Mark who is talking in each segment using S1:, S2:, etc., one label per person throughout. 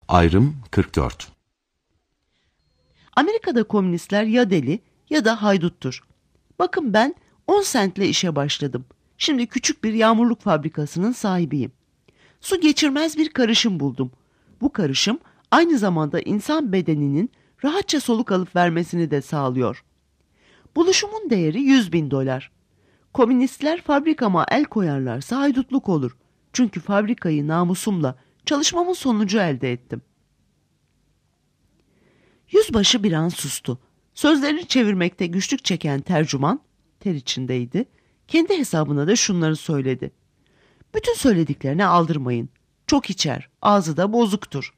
S1: Ayrım 44.
S2: Amerika'da komünistler ya deli ya da hayduttur. Bakın ben 10 sentle işe başladım. Şimdi küçük bir yağmurluk fabrikasının sahibiyim. Su geçirmez bir karışım buldum. Bu karışım aynı zamanda insan bedeninin rahatça soluk alıp vermesini de sağlıyor. Buluşumun değeri $100.000. Komünistler fabrikama el koyarlarsa haydutluk olur. Çünkü fabrikayı namusumla, çalışmamın sonucu elde ettim. Yüzbaşı bir an sustu. Sözlerini çevirmekte güçlük çeken tercüman, ter içindeydi. Kendi hesabına da şunları söyledi. Bütün söylediklerine aldırmayın. Çok içer, ağzı da bozuktur.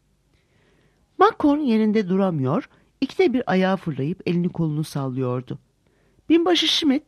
S2: McCorn yerinde duramıyor, ikide bir ayağa fırlayıp elini kolunu sallıyordu. Binbaşı Schmidt,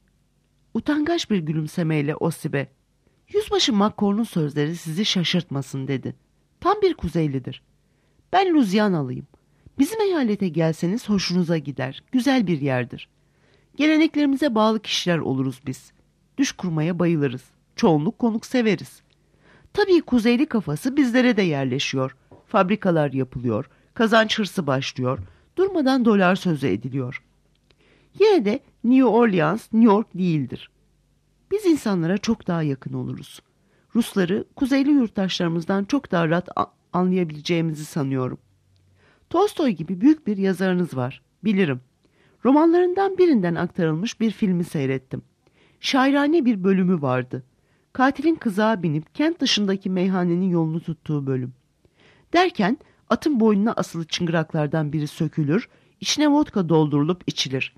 S2: utangaç bir gülümsemeyle Osip'e, "Yüzbaşı McCorn'un sözleri sizi şaşırtmasın," dedi. "Tam bir Kuzeylidir. Ben Louisianalıyım. Bizim eyalete gelseniz hoşunuza gider. Güzel bir yerdir. Geleneklerimize bağlı kişiler oluruz biz. Düş kurmaya bayılırız. Çoğunluk konuk severiz. Tabii Kuzeyli kafası bizlere de yerleşiyor. Fabrikalar yapılıyor. Kazanç hırsı başlıyor. Durmadan dolar sözü ediliyor. Yine de New Orleans, New York değildir. Biz insanlara çok daha yakın oluruz. Rusları Kuzeyli yurttaşlarımızdan çok daha rahat anlayabileceğimizi sanıyorum. Tolstoy gibi büyük bir yazarınız var, bilirim. Romanlarından birinden aktarılmış bir filmi seyrettim. Şairane bir bölümü vardı. Katilin kızağa binip kent dışındaki meyhanenin yolunu tuttuğu bölüm. Derken atın boynuna asılı çıngıraklardan biri sökülür, içine vodka doldurulup içilir.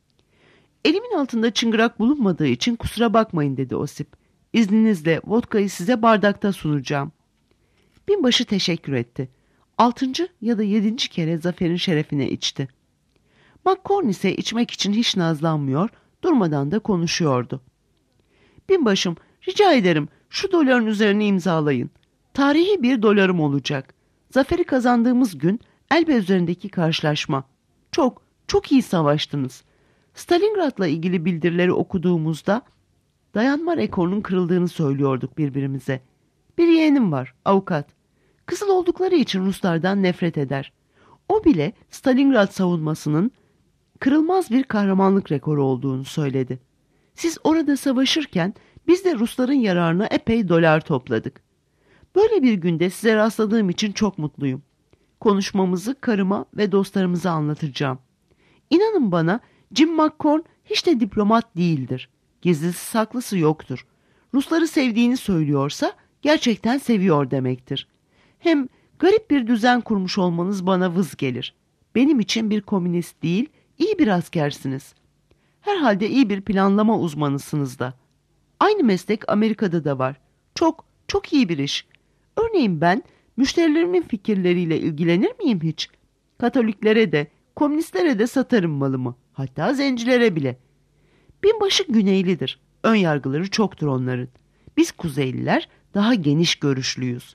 S2: "Elimin altında çıngırak bulunmadığı için kusura bakmayın," dedi Osip. "İzninizle vodkayı size bardakta sunacağım." Binbaşı teşekkür etti. 6. ya da 7. kere zaferin şerefine içti. McCorn ise içmek için hiç nazlanmıyor, durmadan da konuşuyordu. "Binbaşım, rica ederim şu doların üzerine imzalayın. Tarihi bir dolarım olacak. Zaferi kazandığımız gün Elbe üzerindeki karşılaşma. Çok, çok iyi savaştınız. Stalingrad'la ilgili bildirileri okuduğumuzda dayanma rekorunun kırıldığını söylüyorduk birbirimize. Bir yeğenim var, avukat. Kızıl oldukları için Ruslardan nefret eder. O bile Stalingrad savunmasının kırılmaz bir kahramanlık rekoru olduğunu söyledi. Siz orada savaşırken biz de Rusların yararına epey dolar topladık. Böyle bir günde size rastladığım için çok mutluyum. Konuşmamızı karıma ve dostlarımıza anlatacağım. İnanın bana, Jim McCorn hiç de diplomat değildir. Gizlisi saklısı yoktur. Rusları sevdiğini söylüyorsa gerçekten seviyor demektir. Hem garip bir düzen kurmuş olmanız bana vız gelir. Benim için bir komünist değil, iyi bir askersiniz. Herhalde iyi bir planlama uzmanısınız da. Aynı meslek Amerika'da da var. Çok, çok iyi bir iş. Örneğin ben müşterilerimin fikirleriyle ilgilenir miyim hiç? Katoliklere de, komünistlere de satarım malımı. Hatta zencilere bile. Binbaşı Güneylidir. Ön yargıları çoktur onların. Biz Kuzeyliler daha geniş görüşlüyüz.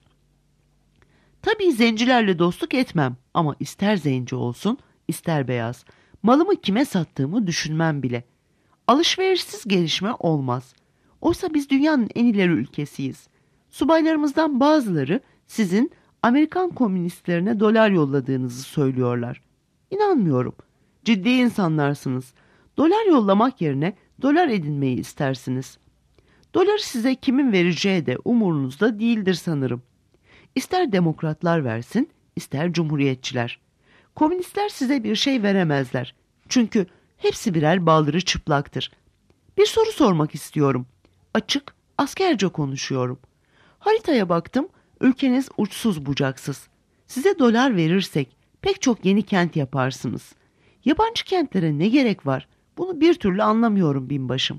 S2: Tabii zencilerle dostluk etmem ama ister zenci olsun, ister beyaz. Malımı kime sattığımı düşünmem bile. Alışverişsiz gelişme olmaz. Oysa biz dünyanın en ileri ülkesiyiz. Subaylarımızdan bazıları sizin Amerikan komünistlerine dolar yolladığınızı söylüyorlar. İnanmıyorum. Ciddi insanlarsınız. Dolar yollamak yerine dolar edinmeyi istersiniz. Doları size kimin vereceği de umurunuzda değildir sanırım. İster demokratlar versin, ister cumhuriyetçiler. Komünistler size bir şey veremezler. Çünkü hepsi birer baldırı çıplaktır. Bir soru sormak istiyorum. Açık, askerce konuşuyorum. Haritaya baktım, ülkeniz uçsuz bucaksız. Size dolar verirsek pek çok yeni kent yaparsınız. Yabancı kentlere ne gerek var? Bunu bir türlü anlamıyorum binbaşım.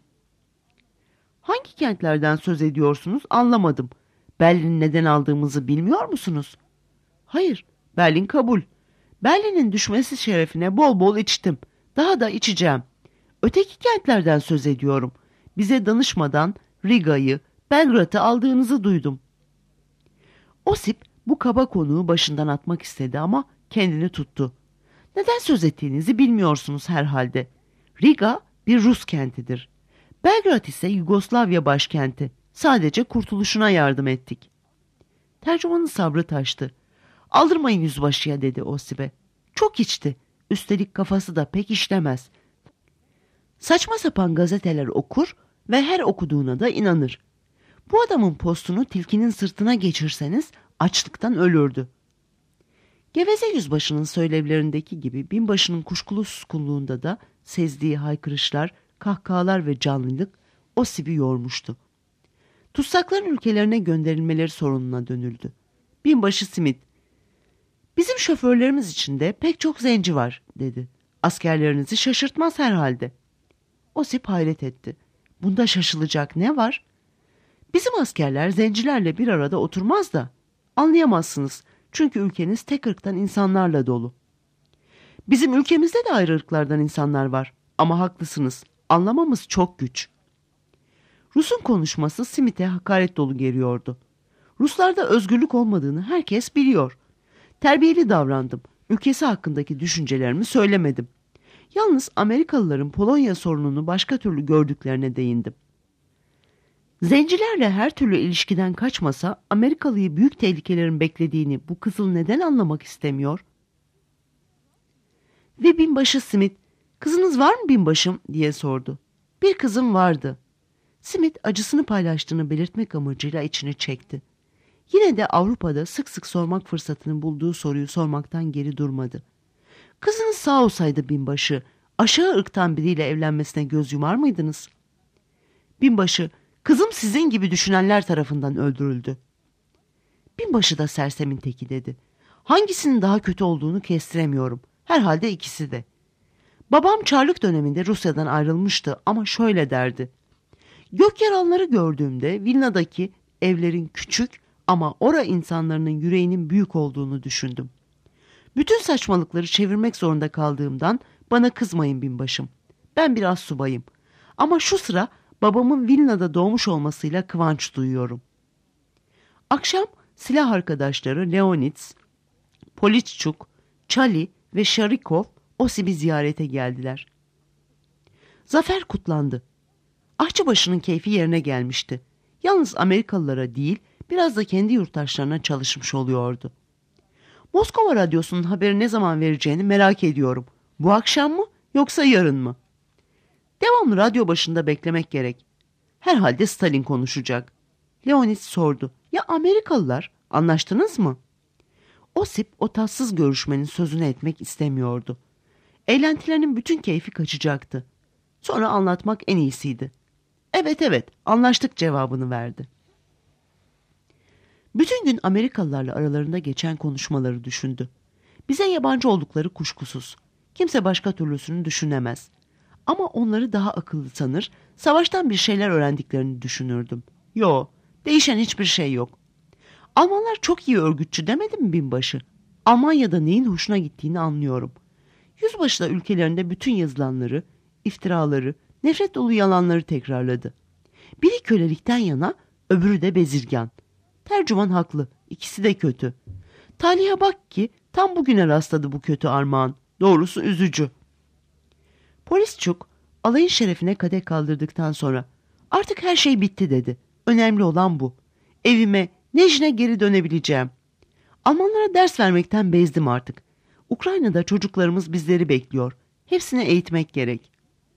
S2: Hangi kentlerden söz ediyorsunuz anlamadım. Berlin'i neden aldığımızı bilmiyor musunuz? Hayır, Berlin kabul. Berlin'in düşmesi şerefine bol bol içtim. Daha da içeceğim. Öteki kentlerden söz ediyorum. Bize danışmadan Riga'yı, Belgrad'ı aldığınızı duydum. Osip bu kaba konuğu başından atmak istedi ama kendini tuttu. Neden söz ettiğinizi bilmiyorsunuz herhalde. Riga bir Rus kentidir. Belgrad ise Yugoslavya başkenti. Sadece kurtuluşuna yardım ettik. Tercümanın sabrı taştı. Aldırmayın yüzbaşıya dedi Osibe. Çok içti. Üstelik kafası da pek işlemez. Saçma sapan gazeteler okur ve her okuduğuna da inanır. Bu adamın postunu tilkinin sırtına geçirseniz açlıktan ölürdü. Geveze yüzbaşının söylevlerindeki gibi binbaşının kuşkulu suskunluğunda da sezdiği haykırışlar, kahkahalar ve canlılık Osip'i yormuştu. Tutsakların ülkelerine gönderilmeleri sorununa dönüldü. Binbaşı Smith, "Bizim şoförlerimiz içinde pek çok zenci var," dedi. "Askerlerinizi şaşırtmaz herhalde." Osip hayret etti. "Bunda şaşılacak ne var? Bizim askerler zencilerle bir arada oturmaz da. Anlayamazsınız çünkü ülkeniz tek ırktan insanlarla dolu." "Bizim ülkemizde de ayrı ırklardan insanlar var ama haklısınız, anlamamız çok güç." Rus'un konuşması Smith'e hakaret dolu geliyordu. Ruslarda özgürlük olmadığını herkes biliyor. Terbiyeli davrandım. Ülkesi hakkındaki düşüncelerimi söylemedim. Yalnız Amerikalıların Polonya sorununu başka türlü gördüklerine değindim. Zencilerle her türlü ilişkiden kaçmasa Amerikalıyı büyük tehlikelerin beklediğini bu kızıl neden anlamak istemiyor? Ve binbaşı Smith, "Kızınız var mı binbaşım?" diye sordu. "Bir kızım vardı." Smith acısını paylaştığını belirtmek amacıyla içini çekti. Yine de Avrupa'da sık sık sormak fırsatını bulduğu soruyu sormaktan geri durmadı. "Kızınız sağ olsaydı binbaşı, aşağı ırktan biriyle evlenmesine göz yumar mıydınız?" Binbaşı, "Kızım sizin gibi düşünenler tarafından öldürüldü." Binbaşı da sersemin teki dedi. "Hangisinin daha kötü olduğunu kestiremiyorum. Herhalde ikisi de. Babam Çarlık döneminde Rusya'dan ayrılmıştı ama şöyle derdi. Gökyalanları gördüğümde Vilna'daki evlerin küçük ama ora insanların yüreğinin büyük olduğunu düşündüm. Bütün saçmalıkları çevirmek zorunda kaldığımdan bana kızmayın binbaşım. Ben biraz subayım. Ama şu sıra babamın Vilna'da doğmuş olmasıyla kıvanç duyuyorum." Akşam silah arkadaşları Leonits, Politçuk, Çali ve Şarikov Osip'i ziyarete geldiler. Zafer kutlandı. Ahçıbaşı'nın keyfi yerine gelmişti. Yalnız Amerikalılara değil, biraz da kendi yurttaşlarına çalışmış oluyordu. "Moskova radyosunun haberi ne zaman vereceğini merak ediyorum. Bu akşam mı yoksa yarın mı?" "Devamlı radyo başında beklemek gerek. Herhalde Stalin konuşacak." Leonid sordu. "Ya Amerikalılar? Anlaştınız mı?" Osip o tatsız görüşmenin sözünü etmek istemiyordu. Eğlentilerinin bütün keyfi kaçacaktı. Sonra anlatmak en iyisiydi. Evet, anlaştık" cevabını verdi. Bütün gün Amerikalılarla aralarında geçen konuşmaları düşündü. Bize yabancı oldukları kuşkusuz. Kimse başka türlüsünü düşünemez. Ama onları daha akıllı sanır, savaştan bir şeyler öğrendiklerini düşünürdüm. Yo, değişen hiçbir şey yok. Almanlar çok iyi örgütçü demedi mi binbaşı? Almanya'da neyin hoşuna gittiğini anlıyorum. Yüzbaşı da ülkelerinde bütün yazılanları, iftiraları, nefret dolu yalanları tekrarladı. Biri kölelikten yana, öbürü de bezirgan. Tercüman haklı, ikisi de kötü. Talihe bak ki tam bugüne rastladı bu kötü armağan. Doğrusu üzücü. Polisçuk alayın şerefine kadeh kaldırdıktan sonra "Artık her şey bitti" dedi. "Önemli olan bu. Evime, Nejne geri dönebileceğim. Almanlara ders vermekten bezdim artık. Ukrayna'da çocuklarımız bizleri bekliyor. Hepsini eğitmek gerek."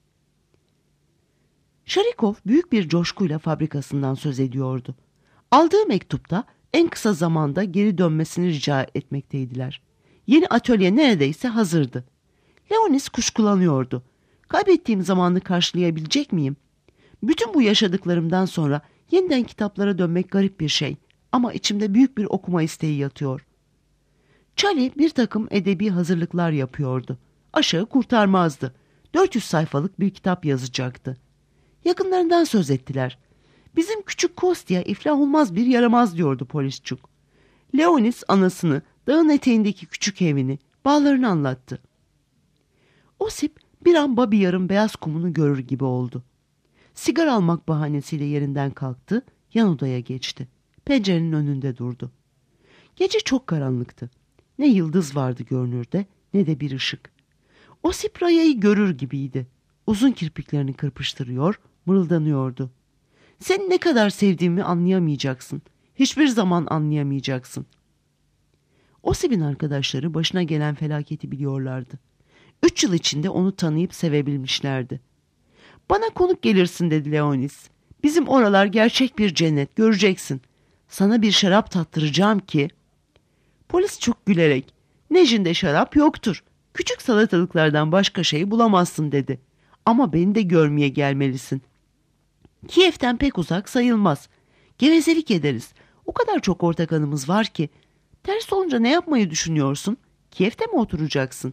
S2: Şarikov büyük bir coşkuyla fabrikasından söz ediyordu. Aldığı mektupta en kısa zamanda geri dönmesini rica etmekteydiler. Yeni atölye neredeyse hazırdı. Leonis kuşkulanıyordu. Kaybettiğim zamanı karşılayabilecek miyim? Bütün bu yaşadıklarımdan sonra yeniden kitaplara dönmek garip bir şey. Ama içimde büyük bir okuma isteği yatıyor. Çali bir takım edebi hazırlıklar yapıyordu. Aşağı kurtarmazdı. 400 sayfalık bir kitap yazacaktı. Yakınlarından söz ettiler. "Bizim küçük Kostya iflah olmaz bir yaramaz" diyordu Polisçuk. Leonis anasını, dağın eteğindeki küçük evini, bağlarını anlattı. Osip bir an Babiyar'ın beyaz kumunu görür gibi oldu. Sigara almak bahanesiyle yerinden kalktı, yan odaya geçti. Pencerenin önünde durdu. Gece çok karanlıktı. Ne yıldız vardı görünürde, ne de bir ışık. Osip Raya'yı görür gibiydi. Uzun kirpiklerini kırpıştırıyor, mırıldanıyordu. "Seni ne kadar sevdiğimi anlayamayacaksın. Hiçbir zaman anlayamayacaksın." Osip'in arkadaşları başına gelen felaketi biliyorlardı. 3 yıl içinde onu tanıyıp sevebilmişlerdi. Bana konuk gelirsin dedi Leonis. Bizim oralar gerçek bir cennet, göreceksin. Sana bir şarap tattıracağım ki. Polis çok gülerek, Nejin'de şarap yoktur. Küçük salatalıklardan başka şey bulamazsın dedi. Ama beni de görmeye gelmelisin. Kiev'ten pek uzak sayılmaz. Gevezelik ederiz. O kadar çok ortak anımız var ki. Ters olunca ne yapmayı düşünüyorsun? Kiev'te mi oturacaksın?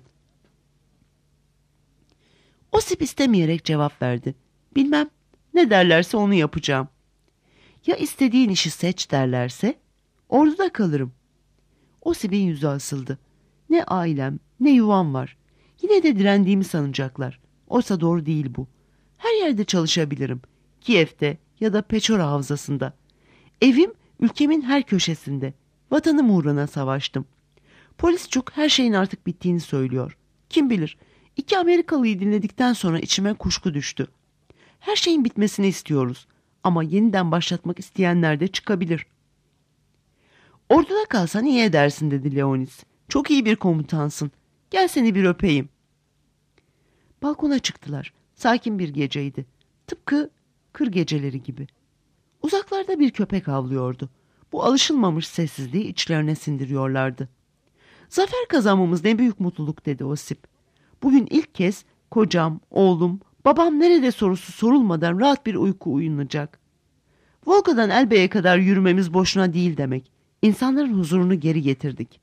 S2: Osip istemeyerek cevap verdi. Bilmem, ne derlerse onu yapacağım. Ya istediğin işi seç derlerse? Orduda kalırım. Osip'in yüzü asıldı. Ne ailem, ne yuvam var. Yine de direndiğimi sanacaklar. Oysa doğru değil bu. Her yerde çalışabilirim. Kiev'te ya da Peçora Havzası'nda. Evim ülkemin her köşesinde. Vatanım uğruna savaştım. Polisçuk her şeyin artık bittiğini söylüyor. Kim bilir, 2 Amerikalıyı dinledikten sonra içime kuşku düştü. Her şeyin bitmesini istiyoruz. Ama yeniden başlatmak isteyenler de çıkabilir. Orduda kalsan iyi edersin dedi Leonis. Çok iyi bir komutansın. Gel seni bir öpeyim. Balkona çıktılar. Sakin bir geceydi. Tıpkı kır geceleri gibi. Uzaklarda bir köpek havlıyordu. Bu alışılmamış sessizliği içlerine sindiriyorlardı. Zafer kazanmamız ne büyük mutluluk dedi Osip. Bugün ilk kez kocam, oğlum, babam nerede sorusu sorulmadan rahat bir uyku uyunacak. Volga'dan Elbe'ye kadar yürümemiz boşuna değil demek. İnsanların huzurunu geri getirdik.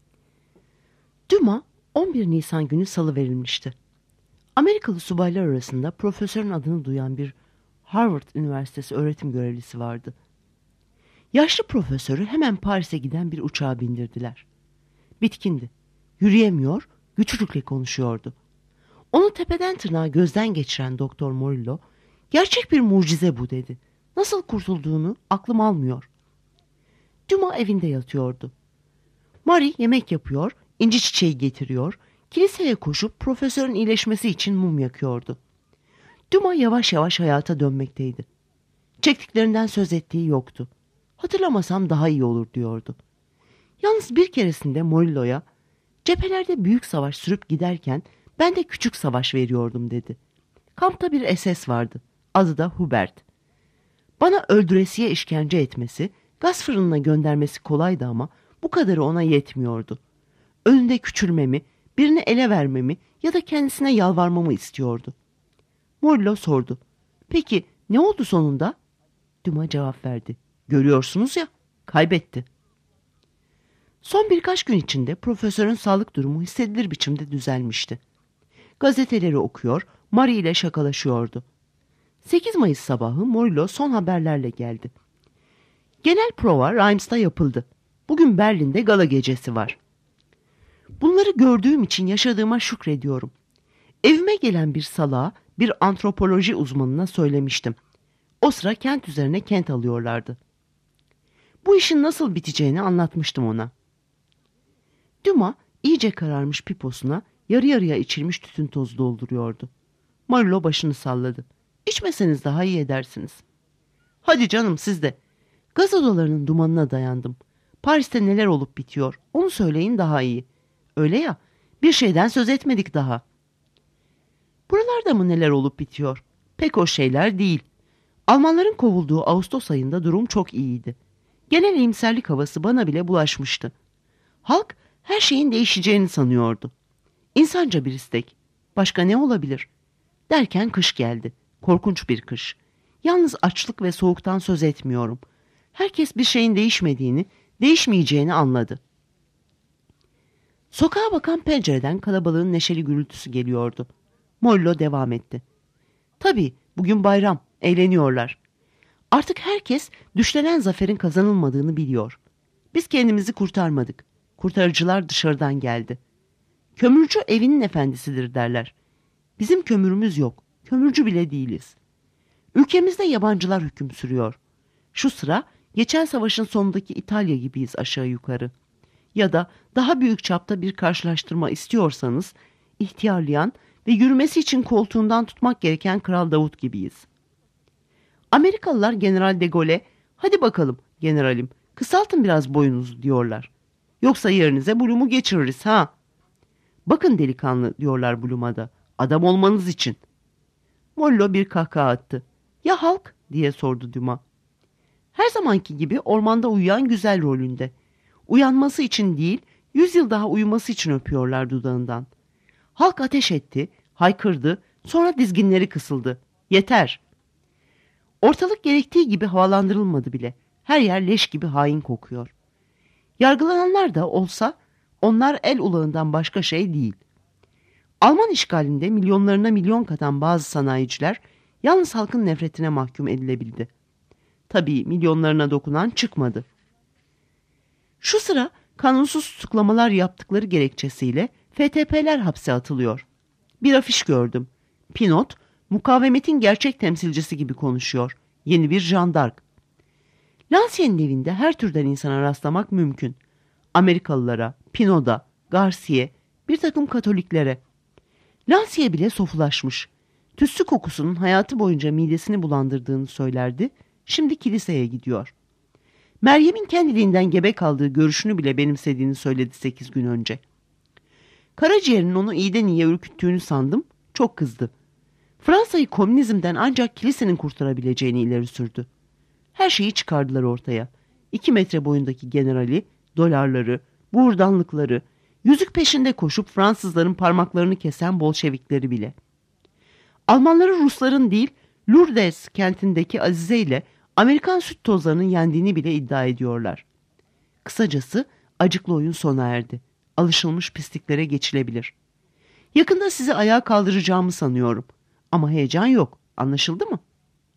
S2: Duma 11 Nisan günü salı verilmişti. Amerikalı subaylar arasında profesörün adını duyan bir Harvard Üniversitesi öğretim görevlisi vardı. Yaşlı profesörü hemen Paris'e giden bir uçağa bindirdiler. Bitkindi. Yürüyemiyor, güçlükle konuşuyordu. Onu tepeden tırnağa gözden geçiren Doktor Morillo, gerçek bir mucize bu dedi. Nasıl kurtulduğunu aklım almıyor. Duma evinde yatıyordu. Marie yemek yapıyor, inci çiçeği getiriyor, kiliseye koşup profesörün iyileşmesi için mum yakıyordu. Duma yavaş yavaş hayata dönmekteydi. Çektiklerinden söz ettiği yoktu. Hatırlamasam daha iyi olur diyordu. Yalnız bir keresinde Morillo'ya, cephelerde büyük savaş sürüp giderken ben de küçük savaş veriyordum dedi. Kampta bir SS vardı. Adı da Hubert. Bana öldüresiye işkence etmesi, gaz fırınına göndermesi kolaydı ama bu kadarı ona yetmiyordu. Önünde küçülmemi, birini ele vermemi ya da kendisine yalvarmamı istiyordu. Morillo sordu. Peki ne oldu sonunda? Duma cevap verdi. Görüyorsunuz ya, kaybetti. Son birkaç gün içinde profesörün sağlık durumu hissedilir biçimde düzelmişti. Gazeteleri okuyor, Marie ile şakalaşıyordu. 8 Mayıs sabahı Morillo son haberlerle geldi. Genel prova Reims'ta yapıldı. Bugün Berlin'de gala gecesi var. Bunları gördüğüm için yaşadığıma şükrediyorum. Evime gelen bir salağa, bir antropoloji uzmanına söylemiştim. O sıra kent üzerine kent alıyorlardı. Bu işin nasıl biteceğini anlatmıştım ona. Duma iyice kararmış piposuna yarı yarıya içilmiş tütün tozu dolduruyordu. Morillo başını salladı. İçmeseniz daha iyi edersiniz. Hadi canım siz de. Gaz odalarının dumanına dayandım. Paris'te neler olup bitiyor onu söyleyin daha iyi. Öyle ya, bir şeyden söz etmedik daha. Buralarda mı neler olup bitiyor? Pek o şeyler değil. Almanların kovulduğu Ağustos ayında durum çok iyiydi. Genel iyimserlik havası bana bile bulaşmıştı. Halk her şeyin değişeceğini sanıyordu. İnsanca bir istek. Başka ne olabilir? Derken kış geldi. Korkunç bir kış. Yalnız açlık ve soğuktan söz etmiyorum. Herkes bir şeyin değişmediğini, değişmeyeceğini anladı. Sokağa bakan pencereden kalabalığın neşeli gürültüsü geliyordu. Morillo devam etti. Tabii bugün bayram, eğleniyorlar. Artık herkes düşlenen zaferin kazanılmadığını biliyor. Biz kendimizi kurtarmadık. Kurtarıcılar dışarıdan geldi. Kömürcü evinin efendisidir derler. Bizim kömürümüz yok. Kömürcü bile değiliz. Ülkemizde yabancılar hüküm sürüyor. Şu sıra geçen savaşın sonundaki İtalya gibiyiz aşağı yukarı. Ya da daha büyük çapta bir karşılaştırma istiyorsanız ihtiyarlayan ve yürümesi için koltuğundan tutmak gereken Kral Davut gibiyiz. Amerikalılar General de Gaulle'e hadi bakalım generalim kısaltın biraz boyunuzu diyorlar. Yoksa yerinize Bloom'u geçiririz ha. Bakın delikanlı diyorlar Bloom'a da. Adam olmanız için. Mollo bir kahkaha attı. Ya halk diye sordu Dumas. Her zamanki gibi ormanda uyuyan güzel rolünde. Uyanması için değil, 100 yıl daha uyuması için öpüyorlar dudağından. Halk ateş etti, haykırdı, sonra dizginleri kısıldı. Yeter. Ortalık gerektiği gibi havalandırılmadı bile. Her yer leş gibi hain kokuyor. Yargılananlar da olsa onlar el ulağından başka şey değil. Alman işgalinde milyonlarına milyon katan bazı sanayiciler yalnız halkın nefretine mahkum edilebildi. Tabii milyonlarına dokunan çıkmadı. Şu sıra kanunsuz tutuklamalar yaptıkları gerekçesiyle FTP'ler hapse atılıyor. Bir afiş gördüm. Pinot, mukavemetin gerçek temsilcisi gibi konuşuyor. Yeni bir jandark. Lansiyer'in evinde her türden insana rastlamak mümkün. Amerikalılara, Pinot'a, Garcia'ya, bir takım Katoliklere. Lansiye bile sofulaşmış. Tütsü kokusunun hayatı boyunca midesini bulandırdığını söylerdi. Şimdi kiliseye gidiyor. Meryem'in kendiliğinden gebe kaldığı görüşünü bile benimsediğini söyledi 8 gün önce. Karaciğer'in onu iyiden iyiye ürküttüğünü sandım. Çok kızdı. Fransa'yı komünizmden ancak kilisenin kurtarabileceğini ileri sürdü. Her şeyi çıkardılar ortaya. 2 metre boyundaki generali, dolarları, buğurdanlıkları, yüzük peşinde koşup Fransızların parmaklarını kesen Bolşevikleri bile. Almanları Rusların değil, Lourdes kentindeki Azize ile Amerikan süt tozlarının yendiğini bile iddia ediyorlar. Kısacası acıklı oyun sona erdi. Alışılmış pisliklere geçilebilir. Yakında sizi ayağa kaldıracağımı sanıyorum. Ama heyecan yok. Anlaşıldı mı?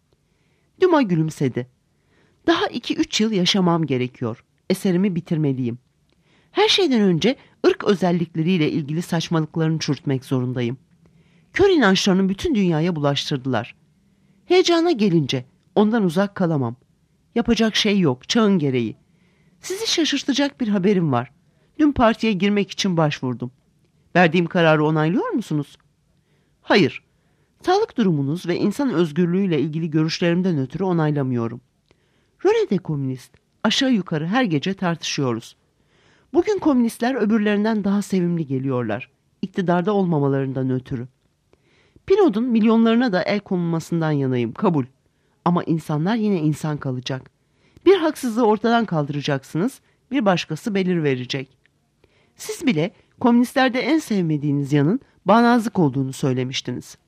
S2: Dumas gülümsedi. Daha 2-3 yıl yaşamam gerekiyor. Eserimi bitirmeliyim. Her şeyden önce ırk özellikleriyle ilgili saçmalıklarını çürütmek zorundayım. Kör inançlarını bütün dünyaya bulaştırdılar. Heyecana gelince ondan uzak kalamam. Yapacak şey yok, çağın gereği. Sizi şaşırtacak bir haberim var. Dün partiye girmek için başvurdum. Verdiğim kararı onaylıyor musunuz? Hayır. Sağlık durumunuz ve insan özgürlüğüyle ilgili görüşlerimden ötürü onaylamıyorum. Röne'de komünist. Aşağı yukarı her gece tartışıyoruz. Bugün komünistler öbürlerinden daha sevimli geliyorlar. İktidarda olmamalarından ötürü. Pinot'un milyonlarına da el konulmasından yanayım, kabul. Ama insanlar yine insan kalacak. Bir haksızlığı ortadan kaldıracaksınız, bir başkası belir verecek. Siz bile komünistlerde en sevmediğiniz yanın bağnazlık olduğunu söylemiştiniz.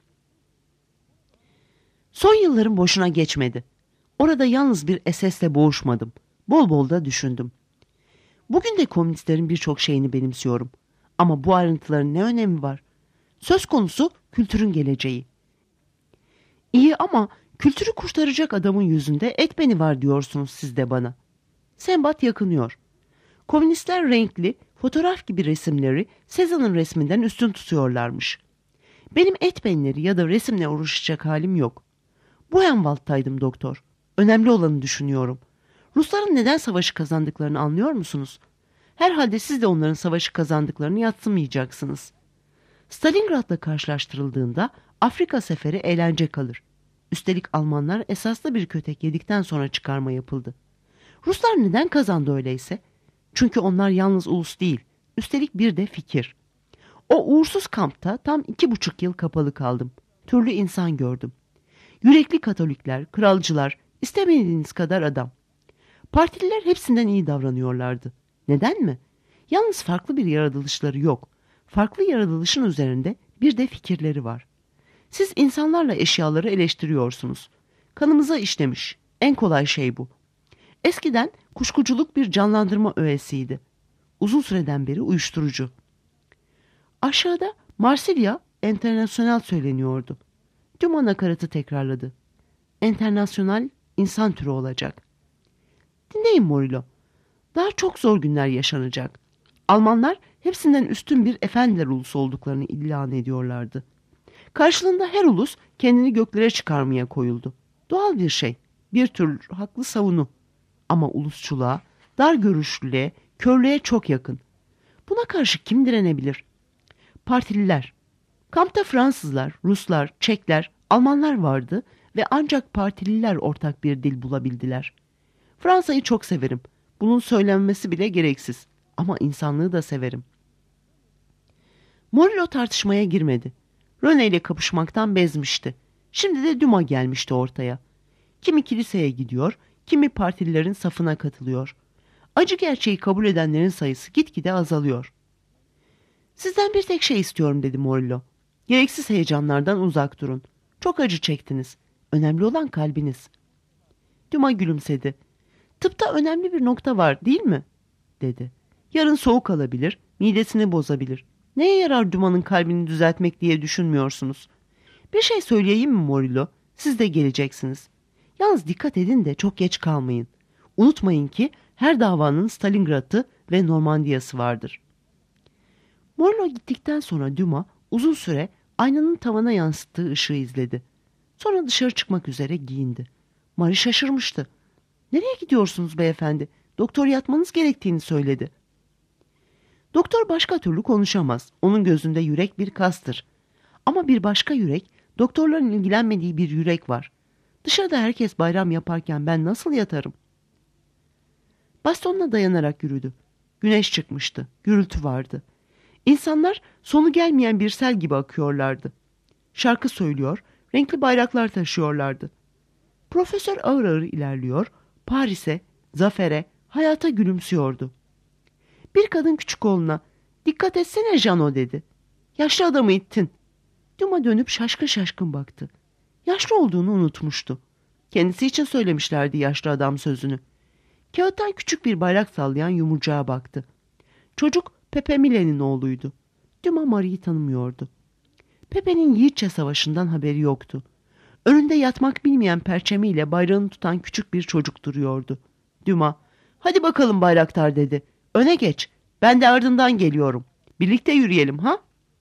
S2: Son yıllarım boşuna geçmedi. Orada yalnız bir SS'le boğuşmadım. Bol bol da düşündüm. Bugün de komünistlerin birçok şeyini benimsiyorum. Ama bu ayrıntıların ne önemi var? Söz konusu kültürün geleceği. İyi ama kültürü kurtaracak adamın yüzünde et beni var diyorsunuz siz de bana. Sembat yakınıyor. Komünistler renkli, fotoğraf gibi resimleri Cézanne'ın resminden üstün tutuyorlarmış. Benim et benleri ya da resimle uğraşacak halim yok. Buchenwald'taydım doktor. Önemli olanı düşünüyorum. Rusların neden savaşı kazandıklarını anlıyor musunuz? Herhalde siz de onların savaşı kazandıklarını yadsımayacaksınız. Stalingrad'la karşılaştırıldığında Afrika seferi eğlence kalır. Üstelik Almanlar esaslı bir kötek yedikten sonra çıkarma yapıldı. Ruslar neden kazandı öyleyse? Çünkü onlar yalnız ulus değil, üstelik bir de fikir. O uğursuz kampta tam 2,5 yıl kapalı kaldım. Türlü insan gördüm. Yürekli Katolikler, kralcılar, istemediğiniz kadar adam. Partililer hepsinden iyi davranıyorlardı. Neden mi? Yalnız farklı bir yaratılışları yok. Farklı yaratılışın üzerinde bir de fikirleri var. Siz insanlarla eşyaları eleştiriyorsunuz. Kanımıza işlemiş. En kolay şey bu. Eskiden kuşkuculuk bir canlandırma öğesiydi. Uzun süreden beri uyuşturucu. Aşağıda Marsilya Enternasyonal söyleniyordu. Dumas nakaratı tekrarladı. Enternasyonal insan türü olacak. Dinleyin Morillo. Daha çok zor günler yaşanacak. Almanlar hepsinden üstün bir efendiler ulusu olduklarını ilan ediyorlardı. Karşılığında her ulus kendini göklere çıkarmaya koyuldu. Doğal bir şey. Bir tür haklı savunu. Ama ulusçuluğa, dar görüşlülüğe, körlüğe çok yakın. Buna karşı kim direnebilir? Partililer. Kampta Fransızlar, Ruslar, Çekler, Almanlar vardı ve ancak partililer ortak bir dil bulabildiler. Fransa'yı çok severim. Bunun söylenmesi bile gereksiz. ama insanlığı da severim. Morillo tartışmaya girmedi. Rene ile kapışmaktan bezmişti. Şimdi de Dumas gelmişti ortaya. Kimi kiliseye gidiyor, kimi partililerin safına katılıyor. Acı gerçeği kabul edenlerin sayısı gitgide azalıyor. Sizden bir tek şey istiyorum dedi Morillo. Gereksiz heyecanlardan uzak durun. Çok acı çektiniz. Önemli olan kalbiniz. Dumas gülümsedi. Tıpta önemli bir nokta var değil mi? Dedi. Yarın soğuk alabilir, midesini bozabilir. Neye yarar Dumas'ın kalbini düzeltmek diye düşünmüyorsunuz? Bir şey söyleyeyim mi Morillo? Siz de geleceksiniz. Yalnız dikkat edin de çok geç kalmayın. Unutmayın ki her davanın Stalingrad'ı ve Normandiya'sı vardır. Morillo gittikten sonra Dumas uzun süre aynanın tavana yansıttığı ışığı izledi. Sonra dışarı çıkmak üzere giyindi. Marie şaşırmıştı. Nereye gidiyorsunuz beyefendi? Doktor yatmanız gerektiğini söyledi. Doktor başka türlü konuşamaz. Onun gözünde yürek bir kastır. Ama bir başka yürek, doktorların ilgilenmediği bir yürek var. Dışarıda herkes bayram yaparken ben nasıl yatarım? Bastonuna dayanarak yürüdü. Güneş çıkmıştı. Gürültü vardı. İnsanlar sonu gelmeyen bir sel gibi akıyorlardı. Şarkı söylüyor, renkli bayraklar taşıyorlardı. Profesör ağır ağır ilerliyor, Paris'e, zafere, hayata gülümsüyordu. Bir kadın küçük oğluna, "Dikkat etsene Jano" dedi. "Yaşlı adamı ittin." Dumas dönüp şaşkın şaşkın baktı. Yaşlı olduğunu unutmuştu. Kendisi için söylemişlerdi yaşlı adam sözünü. Kağıttan küçük bir bayrak sallayan yumurcağa baktı. Çocuk Pepe Mile'nin oğluydu. Dumas Marie'yi tanımıyordu. Pepe'nin yiğitçe savaşından haberi yoktu. Önünde yatmak bilmeyen perçemiyle bayrağını tutan küçük bir çocuk duruyordu. Dumas, "Hadi bakalım bayraktar" dedi. "Öne geç. Ben de ardından geliyorum. Birlikte yürüyelim ha?"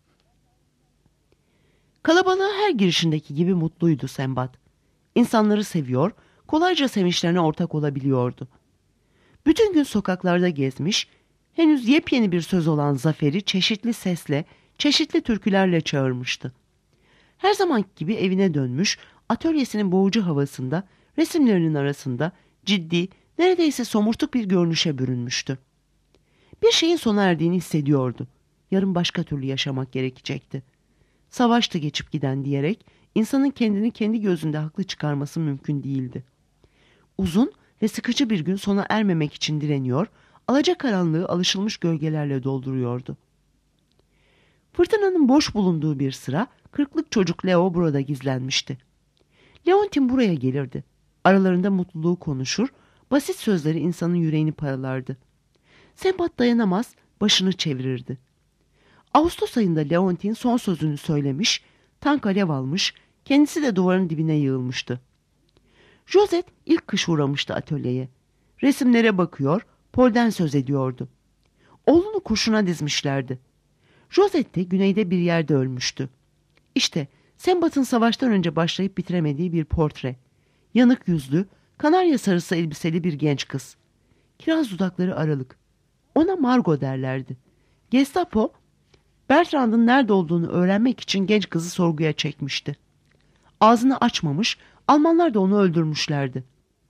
S2: Kalabalığa her girişindeki gibi mutluydu Sembat. İnsanları seviyor, kolayca sevinçlerine ortak olabiliyordu. Bütün gün sokaklarda gezmiş, henüz yepyeni bir söz olan zaferi çeşitli sesle, çeşitli türkülerle çağırmıştı. Her zamanki gibi evine dönmüş, atölyesinin boğucu havasında, resimlerinin arasında ciddi, neredeyse somurtuk bir görünüşe bürünmüştü. Bir şeyin sona erdiğini hissediyordu. Yarın başka türlü yaşamak gerekecekti. Savaştı geçip giden diyerek insanın kendini kendi gözünde haklı çıkarması mümkün değildi. Uzun ve sıkıcı bir gün sona ermemek için direniyor, alacakaranlığı alışılmış gölgelerle dolduruyordu. Fırtınanın boş bulunduğu bir sıra 40'lık çocuk Leo burada gizlenmişti. Leontin buraya gelirdi. Aralarında mutluluğu konuşur, basit sözleri insanın yüreğini paralardı. Sembat dayanamaz, başını çevirirdi. Ağustos ayında Leontin son sözünü söylemiş, tank alev almış, kendisi de duvarın dibine yığılmıştı. Josette ilk kış uğramıştı atölyeye. Resimlere bakıyor, Paul'den söz ediyordu. Oğlunu kurşuna dizmişlerdi. Josette de güneyde bir yerde ölmüştü. İşte Sembat'ın savaştan önce başlayıp bitiremediği bir portre. Yanık yüzlü, kanarya sarısı elbiseli bir genç kız. Kiraz dudakları aralık. Ona Margot derlerdi. Gestapo, Bertrand'ın nerede olduğunu öğrenmek için genç kızı sorguya çekmişti. Ağzını açmamış, Almanlar da onu öldürmüşlerdi.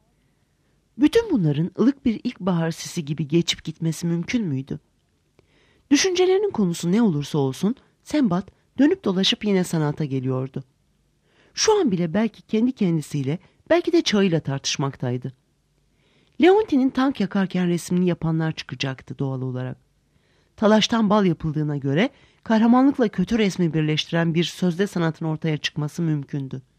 S2: Bütün bunların ılık bir ilkbahar sisi gibi geçip gitmesi mümkün müydü? Düşüncelerinin konusu ne olursa olsun, Sembat dönüp dolaşıp yine sanata geliyordu. Şu an bile belki kendi kendisiyle, belki de çağıyla tartışmaktaydı. Leontin'in tank yakarken resmini yapanlar çıkacaktı doğal olarak. Talaştan bal yapıldığına göre kahramanlıkla kötü resmi birleştiren bir sözde sanatın ortaya çıkması mümkündü.